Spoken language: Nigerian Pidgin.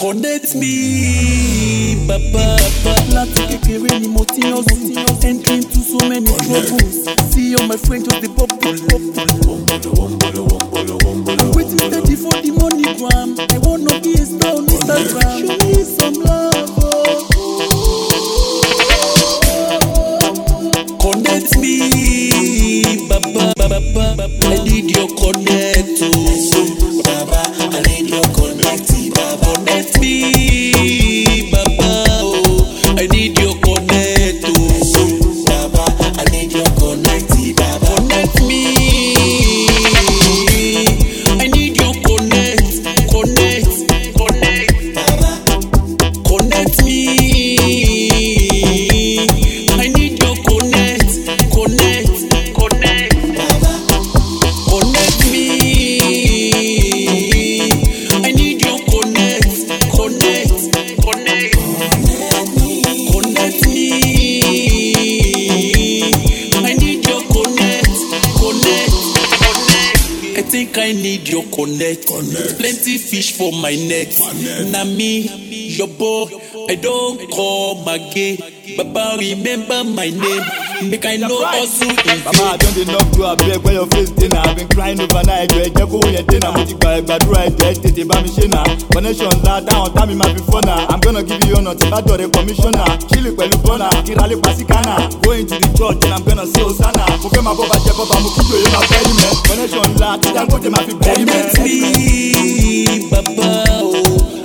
Connect me, Baba. Láti kékeré ni mo ti hustle, entering into so many troubles. See all my friends just dey bubble. I'm waiting steady for the money gram. I wanna be a star on Instagram. Show me some love. Connect me, Baba. I need your connect. Baba, I need your connect. Baba, Connect me, Baba. Oh, I need your connect. Oh, Baba, I need your connect. Baba, connect me. I need your connect. Baba, Connect me. I need your connect. Baba, Connect me. I need your connect. Connect me. I need your connect. I think I need your connect. Plenty fish for my net. Na me, your boy. I don't come again. Baba, remember my name. Make I know also. Mama, I don't enough to a beg where your face dinner. I've been crying overnight. You're a devil when you're dinner. Multiply, but right, you're a titty, but connection that down, time in my before now. I'm gonna give you honor to that door, the commissioner. Chili, Pelipona, Kirali, Pasikana. Going to the church and I'm gonna say Osana. Okay, my Baba, Jabba, Mukido, you're my very man. Connection that, I'm going to my very man. Connect me, Baba. Oh,